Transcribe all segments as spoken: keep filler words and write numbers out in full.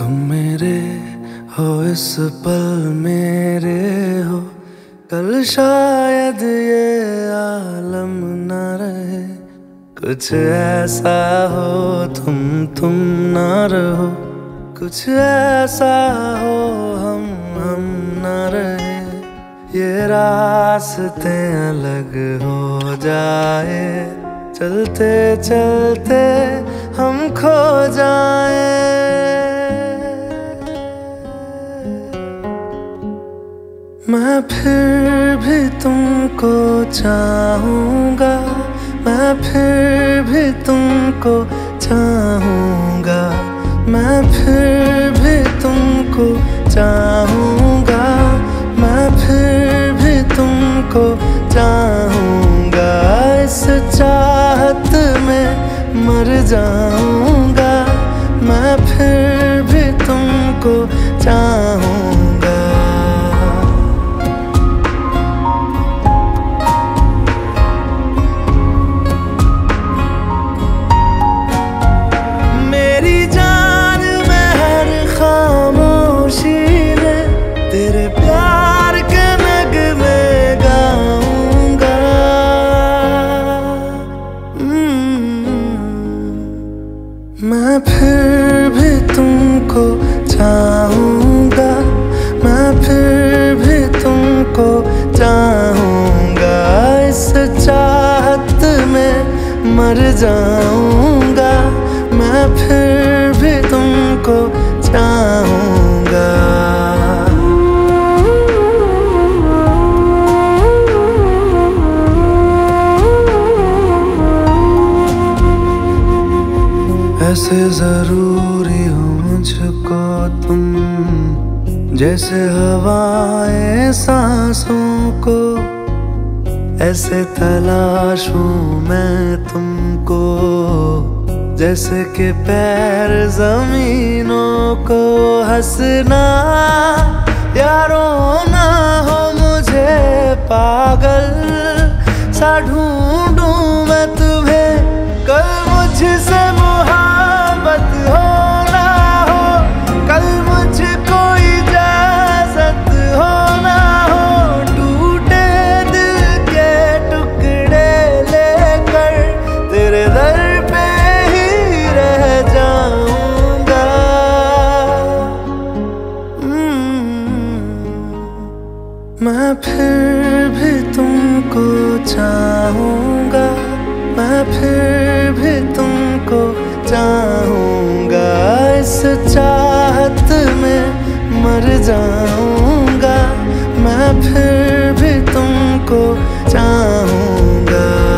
तुम मेरे हो इस पल मेरे हो, कल शायद ये आलम न रहे। कुछ ऐसा हो तुम तुम ना रहो, कुछ ऐसा हो हम हम ना रहे। ये रास्ते अलग हो जाए, चलते चलते हम खो जाए। मैं फिर भी तुमको चाहूँगा, मैं फिर भी तुमको चाहूँगा, मैं फिर भी तुमको चाहूँगा, मैं फिर भी तुमको चाहूँगा। इस चाहत में मर जाऊँगा, मैं फिर भी तुमको चाहूँगा। मैं फिर भी तुमको चाहूँगा, मैं फिर भी तुमको चाहूँगा। इस चाहत में मर जाऊँगा, मैं फिर भी तुमको चाहूँगा। ऐसे जरूरी हो मुझको तुम, जैसे हवाएं सांसों को। ऐसे तलाशूं मैं तुमको, जैसे कि पैर जमीनों को। हंसना या रोना हो मुझे पागल सा ढूंढूं मैं तुम्हें। कल मुझसे मोहब्बत हो ना हो, कल मुझको इजाजत हो ना हो। टूटे दिल के टुकड़े लेकर तेरे दर पे ही रह जाऊंगा। मैं फिर भी तुमको चाहूँगा, मैं फिर भी तुमको चाहूँगा। इस चाहत में मर जाऊँगा, मैं फिर भी तुमको चाहूँगा।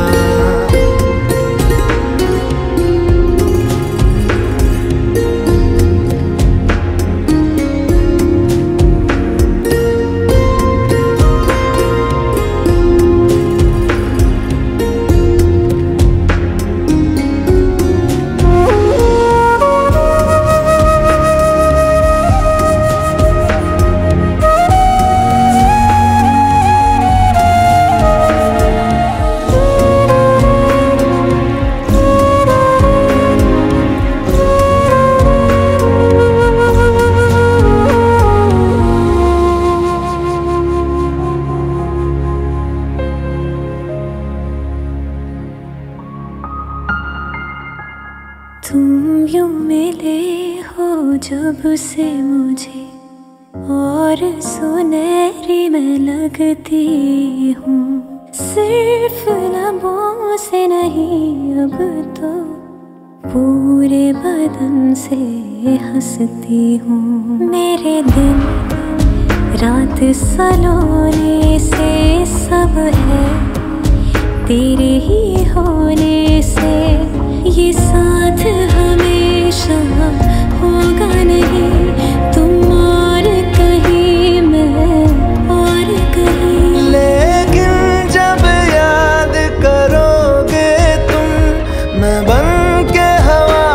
तुम यूं मिले हो जब से मुझे, और सुनहरी मैं लगती हूँ। सिर्फ लबों से नहीं अब तो पूरे बदन से हंसती हूँ। मेरे दिन रात सलोने से सब है तेरे ही होने से। ये साथ हमेशा होगा नहीं, तुम और कहीं मैं और कहीं। लेकिन जब याद करोगे तुम, मैं बन के हवा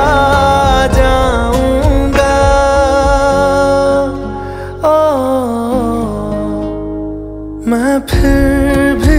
जाऊंगा। ओ मैं फिर भी